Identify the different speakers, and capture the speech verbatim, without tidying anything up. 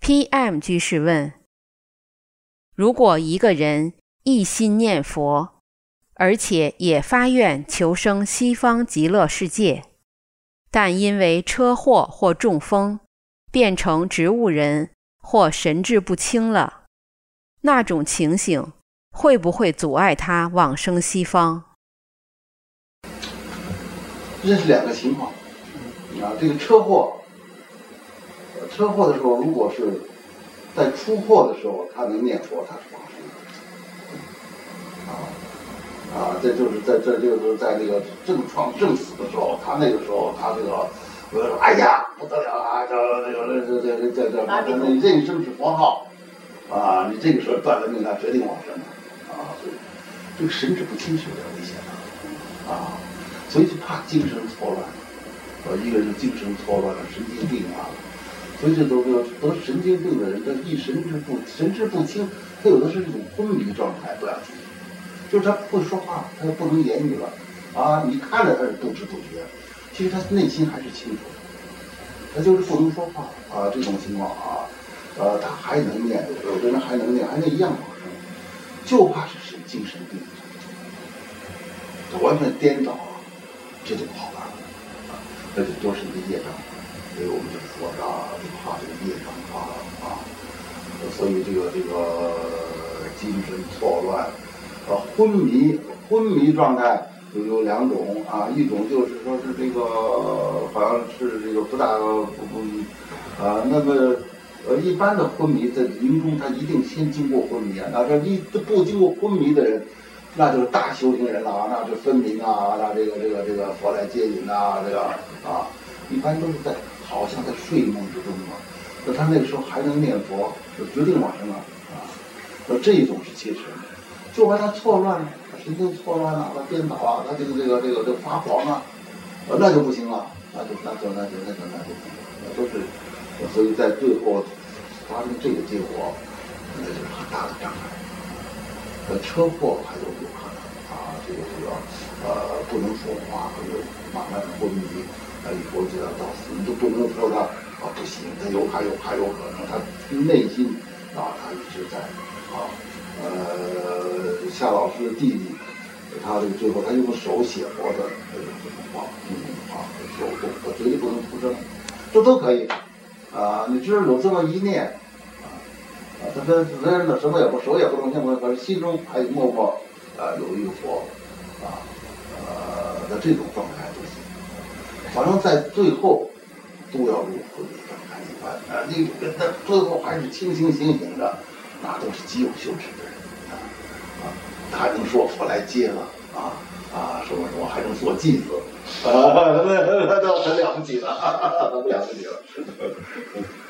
Speaker 1: P M 居士问：如果一个人一心念佛，而且也发愿求生西方极乐世界，但因为车祸或中风变成植物人或神志不清了，那种情形会不会阻碍他往生西方？
Speaker 2: 这是两个情况啊。这个车祸，车祸的时候，如果是在出祸的时候，他能念佛，他是往生的。啊啊，这就是在这就是在这个正创正死的时候，他那个时候他这个，我说哎呀不得了啊，这这个这这这这这，你这一声是佛号，啊，你这个时候断了命，他决定往生啊，所以这个神志不清是有点危险的啊。所以就怕精神错乱，呃，一个人精神错乱了，神经病啊，所以这都得得神经病的人，他一神志不神志不清，他有的是一种昏迷状态，不要注意，就是他不会说话，他不能言语了，啊，你看着他是不知不觉，其实他内心还是清楚的，他就是不能说话啊，这种情况啊，呃，他还能念，有的人还能念，还能一样往生，就怕是神精神病，他完全颠倒。这就不好办了啊！那就都是一个业障，所以我们就说啊，就怕这个业障啊啊，所以这个这个精神错乱，啊，昏迷昏迷状态有有两种啊，一种就是说是这个好像是这个不大不不啊，那么呃一般的昏迷在临终他一定先经过昏迷啊，那这一不经过昏迷的人。那就是大修行人了啊，那是分明啊，那这个这个这个佛来接引啊，这个啊，一般都是在好像在睡梦之中嘛。那他那个时候还能念佛，就决定往生了啊。那这一种是切实的，就把他错乱了，神经错乱了，他颠倒啊，他这个这个这个这个发狂啊，那就不行了，那就那就那就那就那就那都是，所以在最后发生这个结果，那就是很大的障碍。呃，车祸还有有可能啊，这个这个呃不能说话，或者慢慢的昏迷，呃以后就要到死，你都不能说他啊不行，他有还有还有可能，他内心啊他一直在啊，呃夏老师的弟弟，他这个最后他用手写活的这个这种话，这种话手动，他绝对不能出声，这都可以啊，你只有有这么一念。他跟死人的什么也不手也不能相关，可是心中还默默啊有一个佛啊呃的这种状态就行，反正在最后都要入昏迷状态一般啊，你跟他最后还是清清醒醒的，那都是极有修持的人啊啊，他还能说佛来接了啊啊什么什么还能做弟子啊，那那都很了不起了，很了不起了。